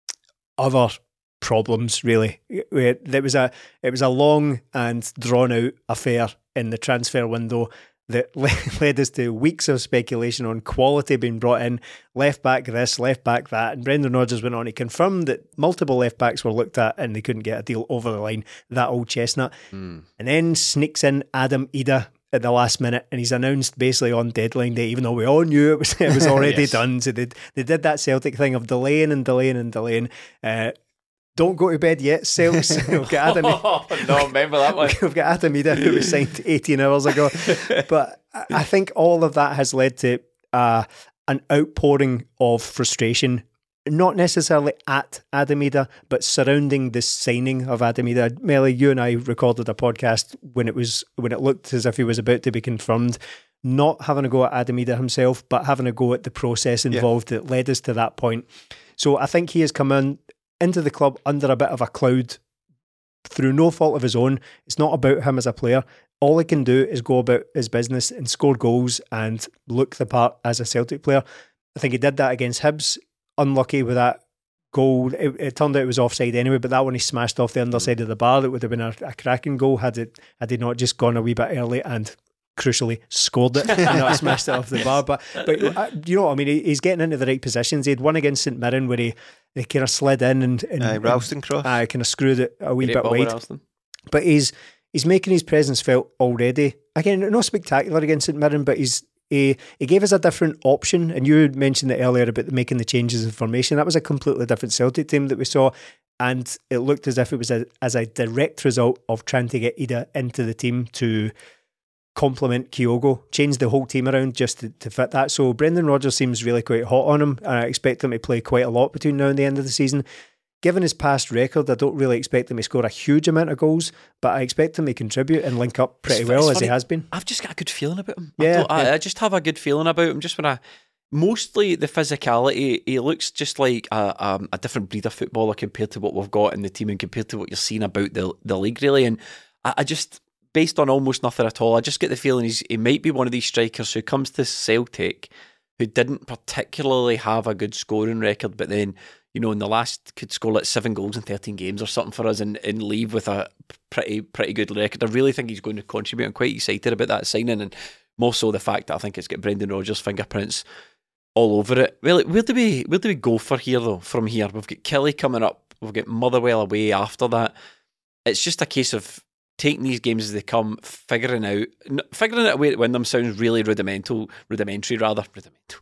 other problems, really. It was a it was a long and drawn out affair in the transfer window that led us to weeks of speculation on quality being brought in, left back this, left back that, and Brendan Rodgers went on to confirm that multiple left backs were looked at and they couldn't get a deal over the line, that old chestnut. Mm. And then sneaks in Adam Idah at the last minute, and he's announced basically on deadline day, even though we all knew it was it was already yes. done. So they they did that Celtic thing of delaying and delaying and delaying. Uh, don't go to bed yet, Celts. We've got Adam. Oh, no, remember that one. We've got Adam Idah, who was signed eighteen hours ago. But I think all of that has led to uh, an outpouring of frustration, not necessarily at Adam Idah, but surrounding the signing of Adam Idah. Melly, you and I recorded a podcast when it was when it looked as if he was about to be confirmed, not having a go at Adam Idah himself, but having a go at the process involved yeah. that led us to that point. So I think he has come in into the club under a bit of a cloud through no fault of his own. It's not about him as a player. All he can do is go about his business and score goals and look the part as a Celtic player. I think he did that against Hibs. Unlucky with that goal. It, it turned out it was offside anyway, but that one he smashed off the underside of the bar. That would have been a, a cracking goal had it had he not just gone a wee bit early and crucially scored it and not smashed it off the bar. But but uh, you know what I mean, he, he's getting into the right positions. He had one against St Mirren where he, he kind of slid in and, and uh, Ralston cross. I uh, kind of screwed it a wee Great bit wide. Ralston. But he's he's making his presence felt already. Again, not spectacular against St Mirren, but he's He, he gave us a different option, and you mentioned it earlier about making the changes in formation. That was a completely different Celtic team that we saw, and it looked as if it was a, as a direct result of trying to get Idah into the team to complement Kyogo, change the whole team around just to, to fit that. So Brendan Rodgers seems really quite hot on him, and I expect him to play quite a lot between now and the end of the season. Given his past record, I don't really expect him to score a huge amount of goals, but I expect him to contribute and link up pretty it's, well it's as funny. he has been. I've just got a good feeling about him. Yeah, I, yeah. I, I just have a good feeling about him. Just when I, mostly the physicality, he looks just like a, um, a different breed of footballer compared to what we've got in the team and compared to what you're seeing about the the league, really. And I, I just, based on almost nothing at all, I just get the feeling he's, he might be one of these strikers who comes to Celtic who didn't particularly have a good scoring record, but then, you know, in the last could score like seven goals in thirteen games or something for us and, and leave with a pretty pretty good record. I really think he's going to contribute. I'm quite excited about that signing, and more so the fact that I think it's got Brendan Rodgers' fingerprints all over it. Well, where do we where do we go for here though? From here, we've got Kelly coming up. We've got Motherwell away after that. It's just a case of taking these games as they come, figuring out figuring out a way to win them sounds really rudimental, rudimentary rather. Rudimental.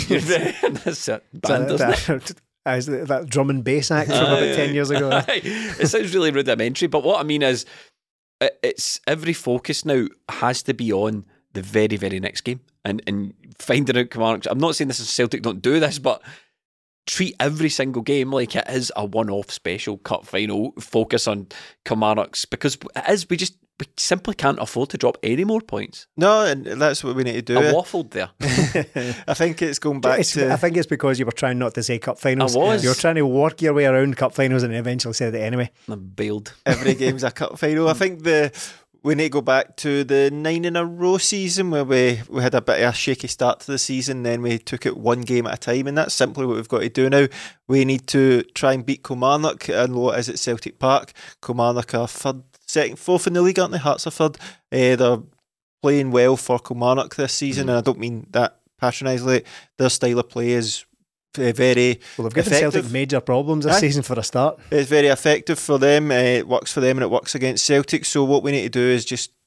That's it. Band, that, that, that, that, that drum and bass act from about ten years ago. It sounds really rudimentary, but what I mean is, it's every focus now has to be on the very, very next game and, and finding out Kilmarnock. I'm not saying this is Celtic don't do this, but treat every single game like it is a one-off special cup final. Focus on Kilmarnock's, because it is, we just we simply can't afford to drop any more points. No, and that's what we need to do. I waffled there. I think it's going back it's, to... I think it's because you were trying not to say cup finals. I was. You were trying to work your way around cup finals and eventually said it anyway. I'm bailed. Every game's a cup final. I think the we need to go back to the nine in a row season where we, we had a bit of a shaky start to the season, then we took it one game at a time, and that's simply what we've got to do now. We need to try and beat Kilmarnock. I know it is at Celtic Park. Kilmarnock are third, second, fourth in the league, aren't they? Hearts are third. Uh, they're playing well for Kilmarnock this season, mm. and I don't mean that patronisingly. Their style of play is very well, they've given effective. Celtic major problems this Aye. season for a start. It's very effective for them. Uh, it works for them and it works against Celtic. So what we need to do is just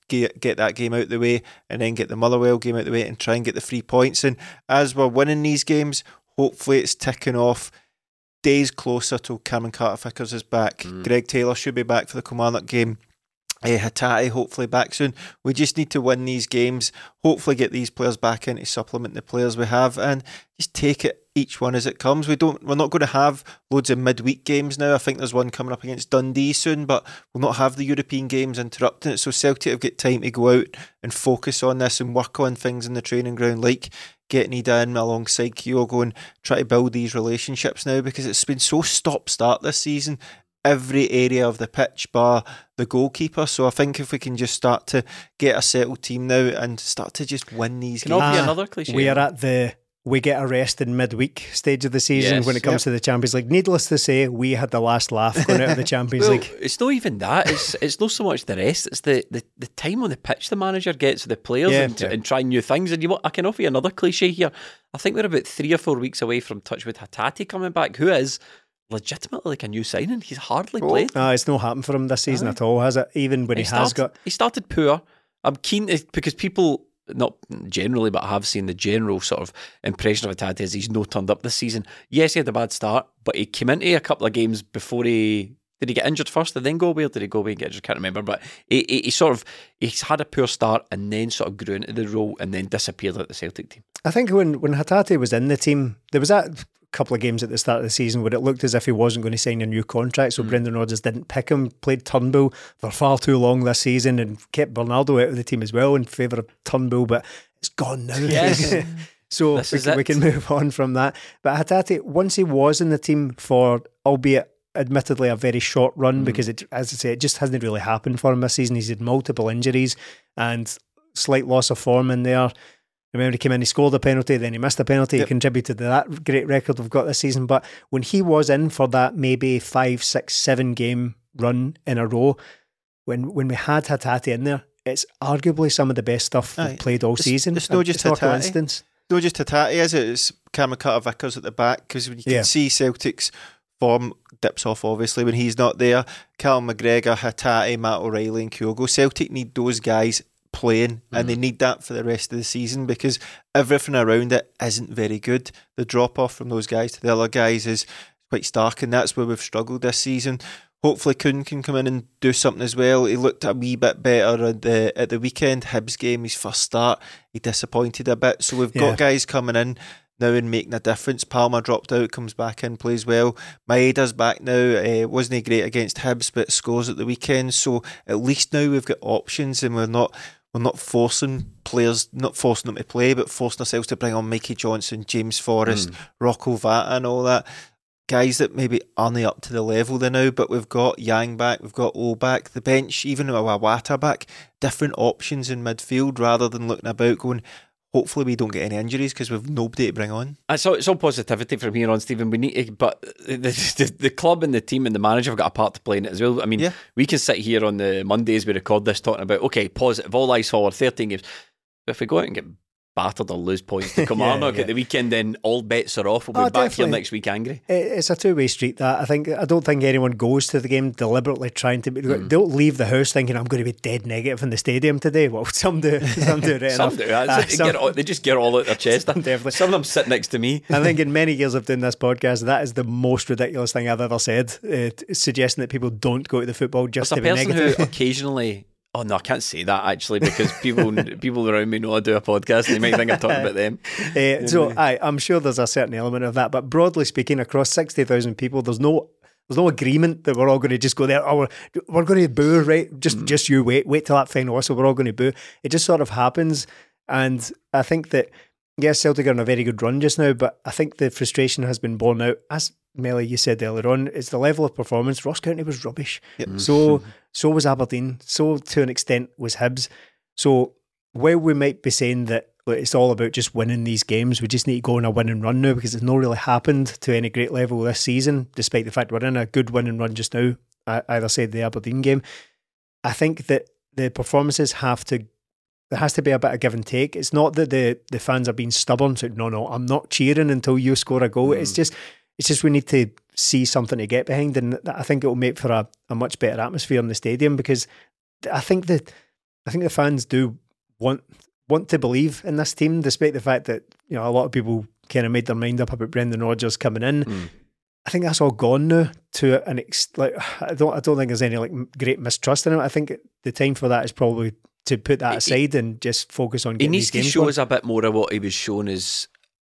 get, get that game out of the way and then get the Motherwell game out of the way and try and get the three points. And as we're winning these games, hopefully it's ticking off days closer till Cameron Carter-Vickers is back. Mm. Greg Taylor should be back for the Kilmarnock game. Uh, Hatate hopefully back soon. We just need to win these games, hopefully get these players back in to supplement the players we have, and just take it each one as it comes. We don't, we're not going to have loads of midweek games now. I think there's one coming up against Dundee soon, but we'll not have the European games interrupting it. So Celtic have got time to go out and focus on this and work on things in the training ground, like getting Ida in alongside Kyogo and try to build these relationships now, because it's been so stop-start this season. Every area of the pitch bar the goalkeeper. So I think if we can just start to get a settled team now and start to just win these can games. Can be another cliche? We are at the we get a rest in midweek stage of the season yes, when it comes yep. to the Champions League. Needless to say, we had the last laugh going out of the Champions well, League. It's not even that. It's it's not so much the rest. It's the, the, the time on the pitch the manager gets with the players yeah, and, yeah. and trying new things. And you, I can offer you another cliche here. I think we're about three or four weeks away from Touchwood Hatate coming back, who is legitimately like a new signing. He's hardly oh. played. No, it's not happened for him this season Aye. at all, has it? Even when he, he has started, got... He started poor. I'm keen to, because people, not generally, but I have seen the general sort of impression of Hatate is he's no turned up this season. Yes, he had a bad start, but he came into a couple of games before he... Did he get injured first and then go away, or did he go away and get injured? I can't remember, but he, he, he sort of, he's had a poor start and then sort of grew into the role and then disappeared at the Celtic team. I think when, when Hatate was in the team, there was that couple of games at the start of the season where it looked as if he wasn't going to sign a new contract, so mm. Brendan Rodgers didn't pick him, played Turnbull for far too long this season and kept Bernardo out of the team as well in favour of Turnbull, but it's gone now. Yes. So we can, we can move on from that. But Hatate, once he was in the team for, albeit admittedly a very short run, mm. because it, as I say, it just hasn't really happened for him this season. He's had multiple injuries and slight loss of form in there. Remember, he came in, he scored a penalty, then he missed a penalty. Yep. He contributed to that great record we've got this season. But when he was in for that maybe five, six, seven game run in a row, when when we had Hatate in there, it's arguably some of the best stuff we've played all it's, season. It's not just it's Hatate. Instance. It's not just Hatate, is it? It's Cameron Carter-Vickers at the back, because you can yeah. see Celtic's form dips off obviously when he's not there. Callum McGregor, Hatate, Matt O'Reilly and Kyogo. Celtic need those guys playing, mm-hmm. and they need that for the rest of the season, because everything around it isn't very good. The drop off from those guys to the other guys is quite stark, and that's where we've struggled this season. Hopefully Kuhn can come in and do something as well. He looked a wee bit better at the at the weekend. Hibs game, his first start, he disappointed a bit, so we've got yeah. guys coming in now and making a difference. Palmer dropped out, comes back in, plays well. Maeda's back now. Uh, wasn't he great against Hibs, but scores at the weekend. So at least now we've got options, and we're not we're not forcing players, not forcing them to play, but forcing ourselves to bring on Mikey Johnson, James Forrest, mm. Rocco Vata and all that. Guys that maybe aren't up to the level there now, but we've got Yang back, we've got O back, the bench, even with Wata back, different options in midfield rather than looking about going, hopefully we don't get any injuries because we've nobody to bring on. And so it's all positivity from here on, Stephen. We need to, but the, the, the club and the team and the manager have got a part to play in it as well. I mean, yeah. we can sit here on the Mondays we record this talking about, okay, positive, all eyes forward, thirteen games. But if we go out and get battered or lose points to Kilmarnock yeah, yeah. at the weekend, then all bets are off. We'll be oh, back definitely. here next week angry. It's a two-way street, that. I think. I don't think anyone goes to the game deliberately trying to be, mm. they don't leave the house thinking I'm going to be dead negative in the stadium today. Well, some do. Some do right some enough. do. Uh, they, some, all, they just get all out their chest. Definitely. Some of them sit next to me. I think in many years of doing this podcast, that is the most ridiculous thing I've ever said, uh, suggesting that people don't go to the football just As to be negative. As a person who occasionally... Oh no, I can't say that actually, because people people around me know I do a podcast and they might think I'm talking about them. Uh, so I, I'm sure there's a certain element of that, but broadly speaking, across sixty thousand people, there's no there's no agreement that we're all going to just go there. Oh, we're, we're going to boo, right? Just mm. just you wait, wait till that final whistle. We're all going to boo. It just sort of happens, and I think that yes, Celtic are on a very good run just now, but I think the frustration has been borne out. As Melly, you said earlier on, it's the level of performance. Ross County was rubbish. Yep. So so was Aberdeen. So to an extent was Hibs. So while we might be saying that like, it's all about just winning these games, we just need to go on a winning run now, because it's not really happened to any great level this season, despite the fact we're in a good winning run just now. I either said the Aberdeen game. I think that the performances have to There has to be a bit of give and take. It's not that the, the fans are being stubborn. So no, no, I'm not cheering until you score a goal. Mm. It's just it's just we need to see something to get behind, and I think it will make for a, a much better atmosphere in the stadium, because I think that I think the fans do want want to believe in this team, despite the fact that, you know, a lot of people kind of made their mind up about Brendan Rodgers coming in. Mm. I think that's all gone now. To an ex- like, I don't, I don't think there's any like great mistrust in it. I think the time for that is probably to put that aside he, and just focus on getting these games. He needs to show us a bit more of what he was shown as,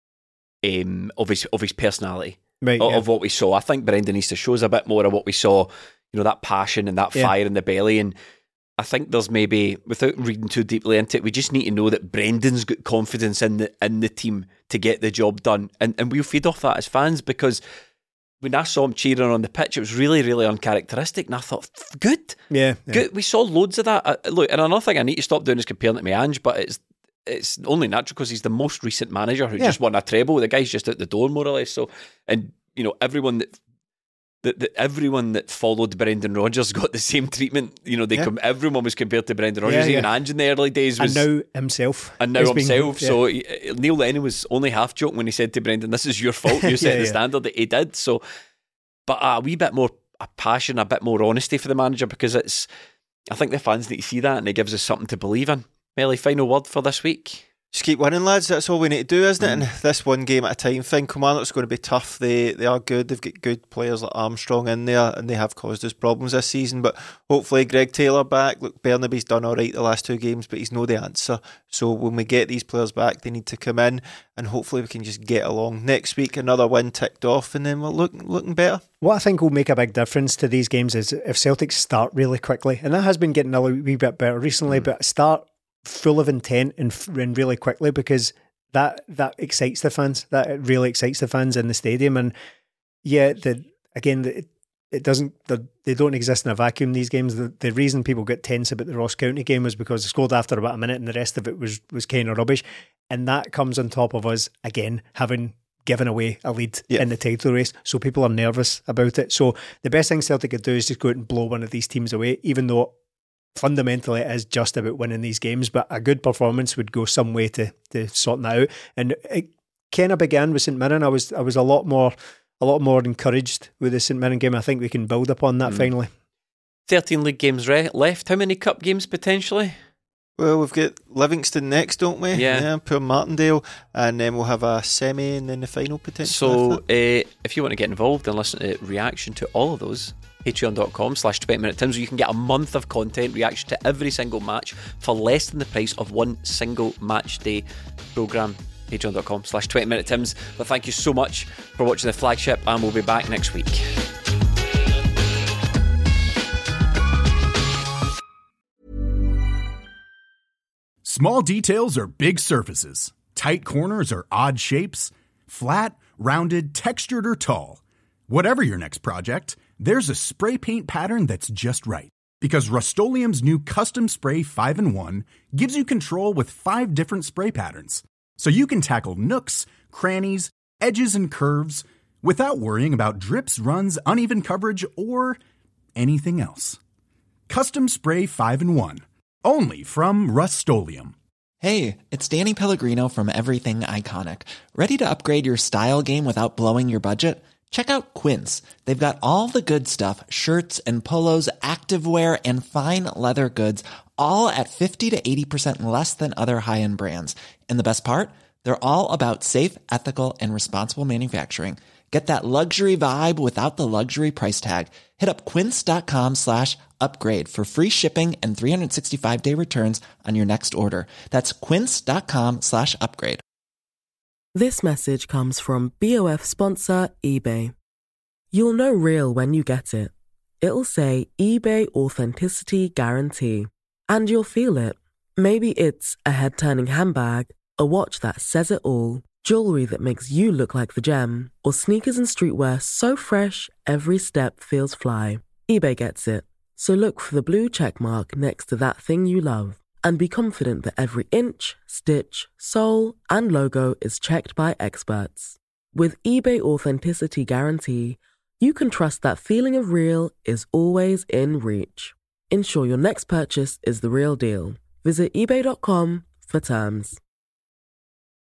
um, of his of his personality, right? Of, yeah. of what we saw. I think Brendan needs to show us a bit more of what we saw. You know, that passion and that yeah. fire in the belly. And I think there's maybe, without reading too deeply into it, we just need to know that Brendan's got confidence in the in the team to get the job done, and and we'll feed off that as fans, because when I saw him cheering on the pitch, it was really, really uncharacteristic, and I thought, good, yeah, yeah. good. We saw loads of that. Uh, look, and another thing I need to stop doing is comparing it to Ange, but it's it's only natural because he's the most recent manager who yeah. just won a treble. The guy's just out the door, more or less. So, and you know, everyone that. That, that everyone that followed Brendan Rodgers got the same treatment. You know, they yeah. com- everyone was compared to Brendan Rodgers. Yeah, Even yeah. Ange in the early days was, and now himself, and now himself. Being, yeah. So he, Neil Lennon was only half joking when he said to Brendan, "This is your fault. You set yeah, the yeah. standard." That he did. So, but a wee bit more a passion, a bit more honesty for the manager, because it's. I think the fans need to see that, and it gives us something to believe in. Melly, final word for this week. Just keep winning, lads. That's all we need to do, isn't it? And this one game at a time thing. Kilmarnock's going to be tough. They they are good. They've got good players like Armstrong in there, and they have caused us problems this season. But hopefully, Greg Taylor back. Look, Bernaby's done all right the last two games, but he's no the answer. So when we get these players back, they need to come in, and hopefully we can just get along. Next week, another win ticked off, and then we're looking looking better. What I think will make a big difference to these games is if Celtic start really quickly, and that has been getting a wee bit better recently, mm. but start full of intent and, and really quickly, because that that excites the fans. That really excites the fans in the stadium. And yeah, the again, the, it, it doesn't. The, they don't exist in a vacuum. These games. The, the reason people get tense about the Ross County game was because they scored after about a minute, and the rest of it was was kind of rubbish. And that comes on top of us again having given away a lead yeah. in the title race, so people are nervous about it. So the best thing Celtic could do is just go out and blow one of these teams away, even though fundamentally it is just about winning these games, but a good performance would go some way to to sorting that out. And it kind of began with St Mirren. I was I was a lot more a lot more encouraged with the St Mirren game. I think we can build upon that mm. finally. thirteen league games re- left. How many cup games potentially? Well, we've got Livingston next, don't we? Yeah. yeah poor Martindale, and then we'll have a semi and then the final potentially. So uh, if you want to get involved and listen to reaction to all of those, patreon.com slash 20 minute tims, where you can get a month of content, reaction to every single match for less than the price of one single match day programme. Patreon.com slash 20 minute tims. But thank you so much for watching the flagship, and we'll be back next week. Small details are big surfaces. Tight corners are odd shapes. Flat, rounded, textured, or tall. Whatever your next project, there's a spray paint pattern that's just right. Because Rust-Oleum's new Custom Spray five in one gives you control with five different spray patterns. So you can tackle nooks, crannies, edges, and curves without worrying about drips, runs, uneven coverage, or anything else. Custom Spray five in one. Only from Rust-Oleum. Hey, it's Danny Pellegrino from Everything Iconic. Ready to upgrade your style game without blowing your budget? Check out Quince. They've got all the good stuff, shirts and polos, activewear, and fine leather goods, all at fifty to eighty percent less than other high-end brands. And the best part? They're all about safe, ethical, and responsible manufacturing. Get that luxury vibe without the luxury price tag. Hit up quince.com slash upgrade for free shipping and three sixty-five day returns on your next order. That's quince.com slash upgrade. This message comes from B O F sponsor eBay. You'll know real when you get it. It'll say eBay Authenticity Guarantee. And you'll feel it. Maybe it's a head-turning handbag, a watch that says it all, jewelry that makes you look like the gem, or sneakers and streetwear so fresh every step feels fly. eBay gets it. So look for the blue check mark next to that thing you love, and be confident that every inch, stitch, sole, and logo is checked by experts. With eBay Authenticity Guarantee, you can trust that feeling of real is always in reach. Ensure your next purchase is the real deal. Visit ebay dot com for terms.